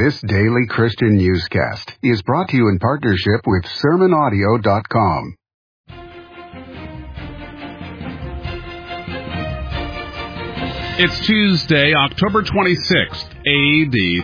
This daily Christian newscast is brought to you in partnership with SermonAudio.com. It's Tuesday, October 26th, A.D.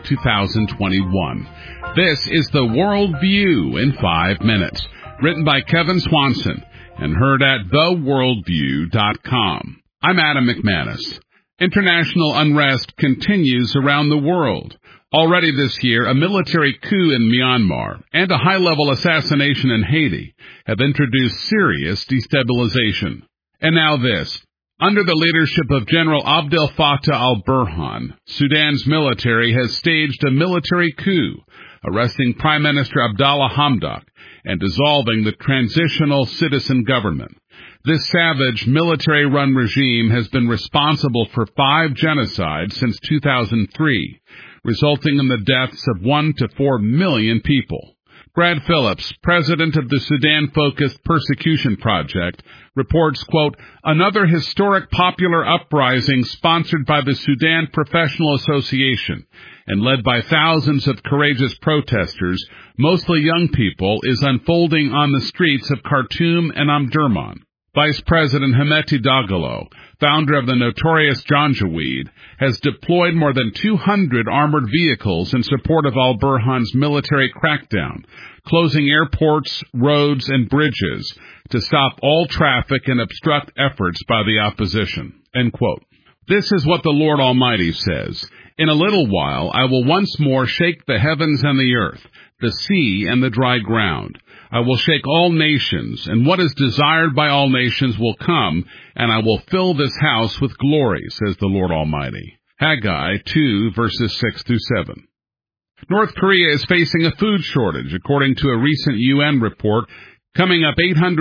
2021. This is the World View in 5 minutes, written by Kevin Swanson and heard at theworldview.com. I'm Adam McManus. International unrest continues around the world. Already this year, a military coup in Myanmar and a high-level assassination in Haiti have introduced serious destabilization. And now this. Under the leadership of General Abdel Fattah al-Burhan, Sudan's military has staged a military coup, arresting Prime Minister Abdallah Hamdok and dissolving the transitional citizen government. This savage military-run regime has been responsible for 5 genocides since 2003, resulting in the deaths of 1 to 4 million people. Brad Phillips, president of the Sudan-focused Persecution Project, reports, quote, another historic popular uprising sponsored by the Sudan Professional Association and led by thousands of courageous protesters, mostly young people, is unfolding on the streets of Khartoum and Omdurman. Vice President Hemeti Dagalo, founder of the notorious Janjaweed, has deployed more than 200 armored vehicles in support of al-Burhan's military crackdown, closing airports, roads, and bridges to stop all traffic and obstruct efforts by the opposition. End quote. This is what the Lord Almighty says. In a little while I will once more shake the heavens and the earth, the sea and the dry ground. I will shake all nations, and what is desired by all nations will come, and I will fill this house with glory, says the Lord Almighty. Haggai 2, verses 6 through 7. North Korea is facing a food shortage, according to a recent UN report, coming up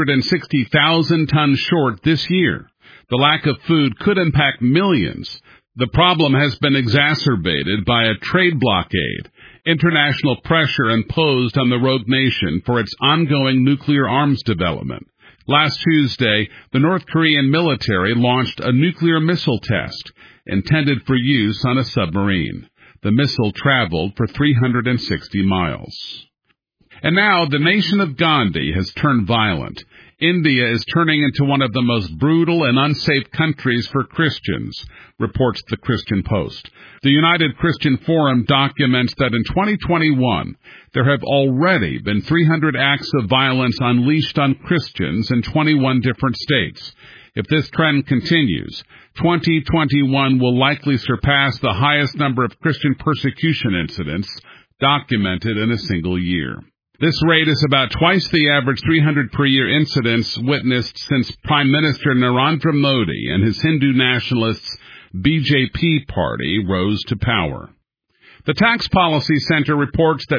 860,000 tons short this year. The lack of food could impact millions. The problem has been exacerbated by a trade blockade, international pressure imposed on the rogue nation for its ongoing nuclear arms development. Last Tuesday, the North Korean military launched a nuclear missile test intended for use on a submarine. The missile traveled for 360 miles. And now the nation of Gandhi has turned violent. India is turning into one of the most brutal and unsafe countries for Christians, reports the Christian Post. The United Christian Forum documents that in 2021, there have already been 300 acts of violence unleashed on Christians in 21 different states. If this trend continues, 2021 will likely surpass the highest number of Christian persecution incidents documented in a single year. This rate is about twice the average 300 per year incidents witnessed since Prime Minister Narendra Modi and his Hindu nationalists' BJP party rose to power. The Tax Policy Center reports that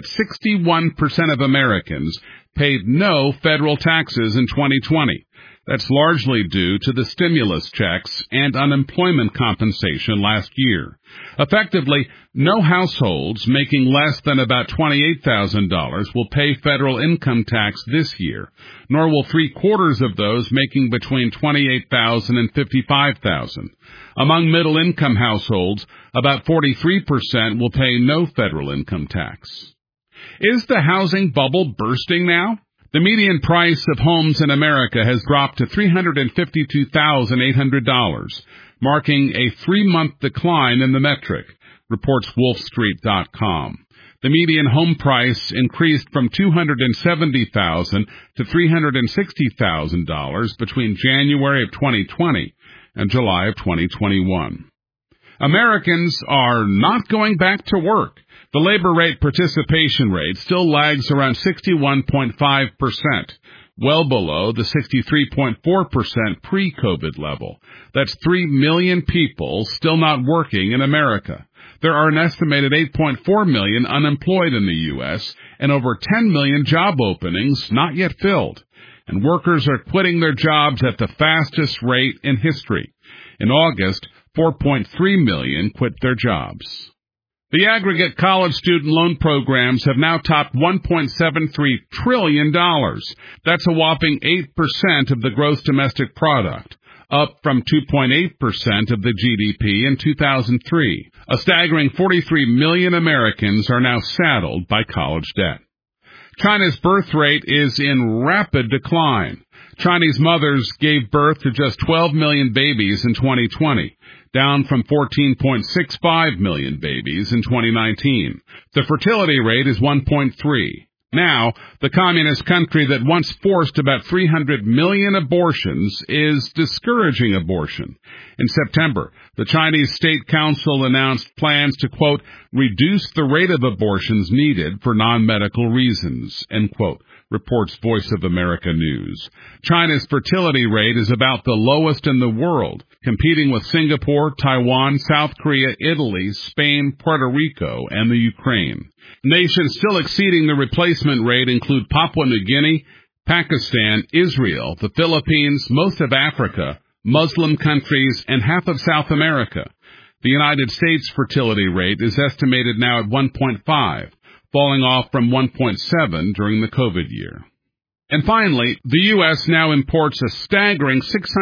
61% of Americans paid no federal taxes in 2020. That's largely due to the stimulus checks and unemployment compensation last year. Effectively, no households making less than about $28,000 will pay federal income tax this year, nor will 3/4 of those making between $28,000 and $55,000. Among middle-income households, about 43% will pay no federal income tax. Is the housing bubble bursting now? The median price of homes in America has dropped to $352,800, marking a 3-month decline in the metric, reports WolfStreet.com. The median home price increased from $270,000 to $360,000 between January of 2020 and July of 2021. Americans are not going back to work. The labor rate participation rate still lags around 61.5%, well below the 63.4% pre-COVID level. That's 3 million people still not working in America. There are an estimated 8.4 million unemployed in the U.S. and over 10 million job openings not yet filled. And workers are quitting their jobs at the fastest rate in history. In August, 4.3 million quit their jobs. The aggregate college student loan programs have now topped $1.73 trillion. That's a whopping 8% of the gross domestic product, up from 2.8% of the GDP in 2003. A staggering 43 million Americans are now saddled by college debt. China's birth rate is in rapid decline. Chinese mothers gave birth to just 12 million babies in 2020, down from 14.65 million babies in 2019. The fertility rate is 1.3. Now, the communist country that once forced about 300 million abortions is discouraging abortion. In September, the Chinese State Council announced plans to, quote, reduce the rate of abortions needed for non-medical reasons, end quote, reports Voice of America News. China's fertility rate is about the lowest in the world, competing with Singapore, Taiwan, South Korea, Italy, Spain, Puerto Rico, and the Ukraine. Nations still exceeding the replacement rate include Papua New Guinea, Pakistan, Israel, the Philippines, most of Africa, Muslim countries, and half of South America. The United States fertility rate is estimated now at 1.5, falling off from 1.7 during the COVID year. And finally, the U.S. now imports a staggering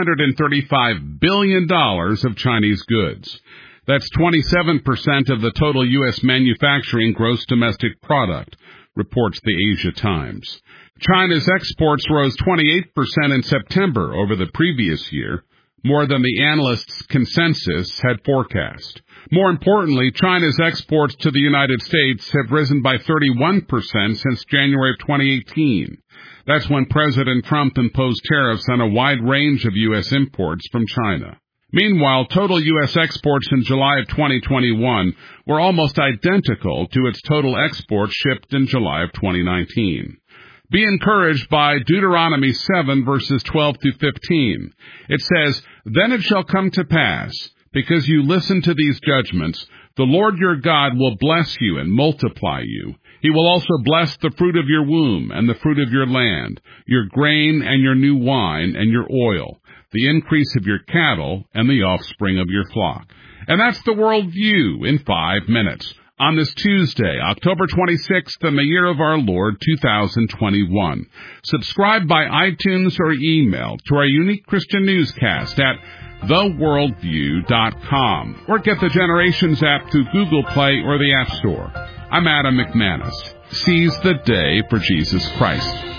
$635 billion of Chinese goods. That's 27% of the total U.S. manufacturing gross domestic product, reports the Asia Times. China's exports rose 28% in September over the previous year, more than the analysts' consensus had forecast. More importantly, China's exports to the United States have risen by 31% since January of 2018. That's when President Trump imposed tariffs on a wide range of U.S. imports from China. Meanwhile, total U.S. exports in July of 2021 were almost identical to its total exports shipped in July of 2019. Be encouraged by Deuteronomy 7, verses 12 through 15. It says, Then it shall come to pass, because you listen to these judgments, the Lord your God will bless you and multiply you. He will also bless the fruit of your womb and the fruit of your land, your grain and your new wine and your oil, the increase of your cattle and the offspring of your flock. And that's the World View in 5 minutes on this Tuesday, October 26th, in the year of our Lord, 2021. Subscribe by iTunes or email to our unique Christian newscast at theworldview.com, or get the Generations app through Google Play or the App Store. I'm Adam McManus. Seize the day for Jesus Christ.